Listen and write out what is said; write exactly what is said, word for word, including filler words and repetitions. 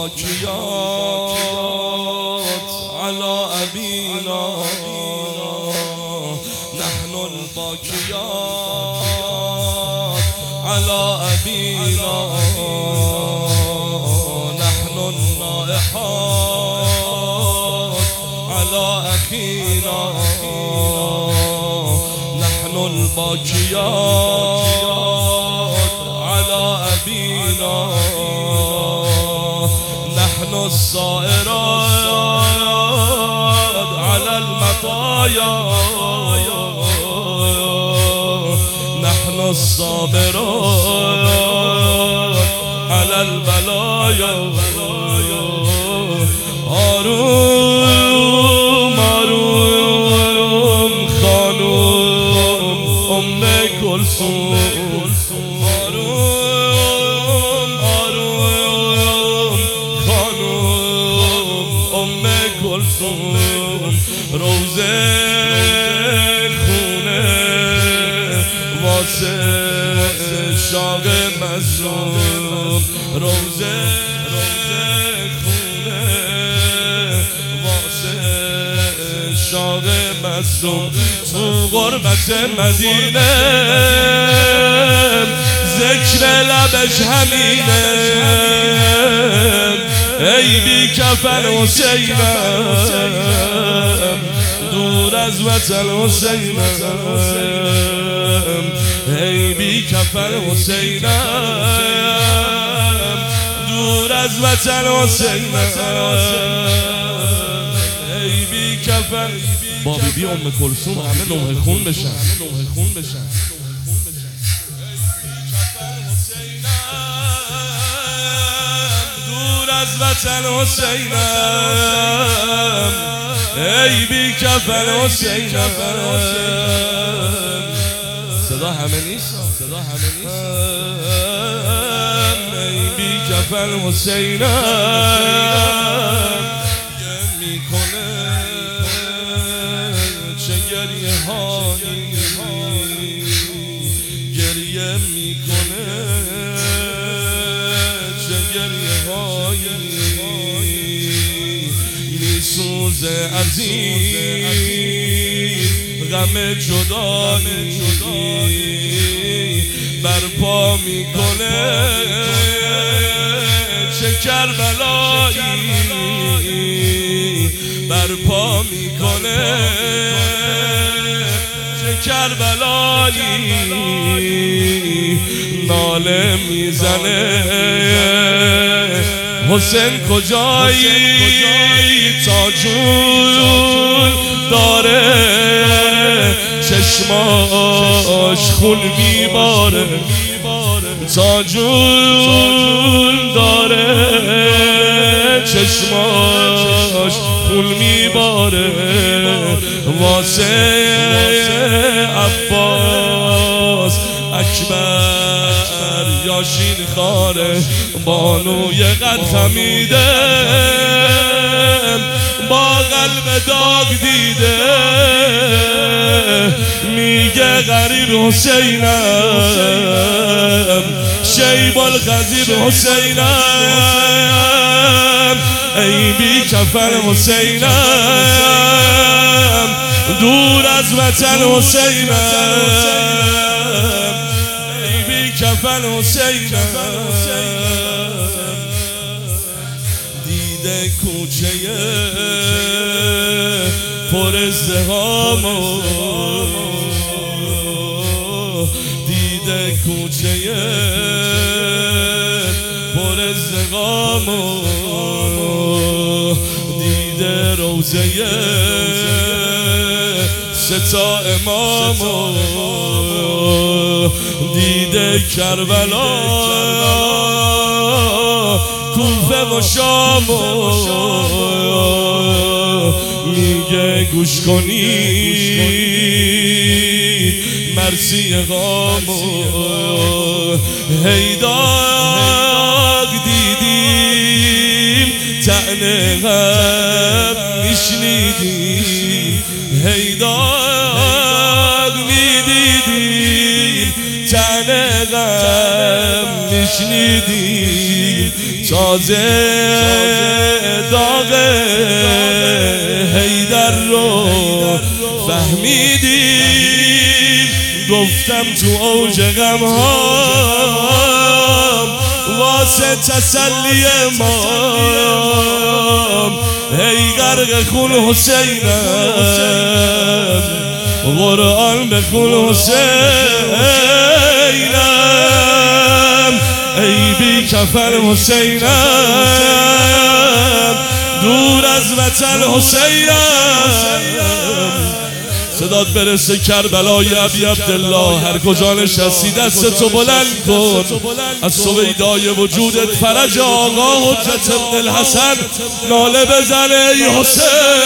الباكيات على أبينا نحن الباكيات على أبينا نحن النائحات على أخينا نحن الباكيات على أبينا نحن الصائرات على المطايا نحن الصابرات على البلايا آروم آروم خانوم أم كلثوم آروم آروم خانوم أم كلثوم روزه خونه واسه شاق مظلوم روزه خونه واسه شاق مظلوم تو غربت مدینه ذکر لبش همینه ای بی کفن حسینم دور از وطن حسینم ای بی کفن حسینم دور از وطن حسینم ای بی کفن با بی بی ام کلثوم همه نوح خون بشن دور از وطن حسینم ای بی کفن حسینم صدا همه نیست صدا همه نیست ای بی کفن حسینم میکنه چه گریه هایی گریه میکنه چه گریه هایی میسوزه عزیز غم جدایی برپا میکنه چه کربلایی برپا میکنه چه کربلایی ناله میزنه حسین کجایی تا جون داره چشماش خون میباره تا جون داره چشماش خون میباره واسه عباس اکبر یاشین خاره بانوی قد خمیده با قلب داغ دیده میگه غریب حسینم شیب الخضیر حسینم ای بی کفن حسینم دور از وطن حسینم ای بی کفن حسینم دیده کوچه پر ازدحام دیده کوچه پر ازدحام دیده روزه ستا امام دیده کربلا کوفه و شام میگه گوش کنید مرسی غامو هیداق دیدیم طعنه غم میشنیدیم هیداق میدیدیم طعنه غم میشنیدیم تازه داغ حیدر رو فهمیدیم، گفتم تو اوج غم ها واسه تسلی ما ای غرق خون حسینم، قرآن بخون حسینم، ای بی کفن حسینم، دور از وطن حسینم. صدات برسه کربلای ابی عبدالله، هر کجا نشستی دستتو بلند کن، از سویدای وجودت فرج آقا حجت ابن الحسن ناله بزنه ای حسین.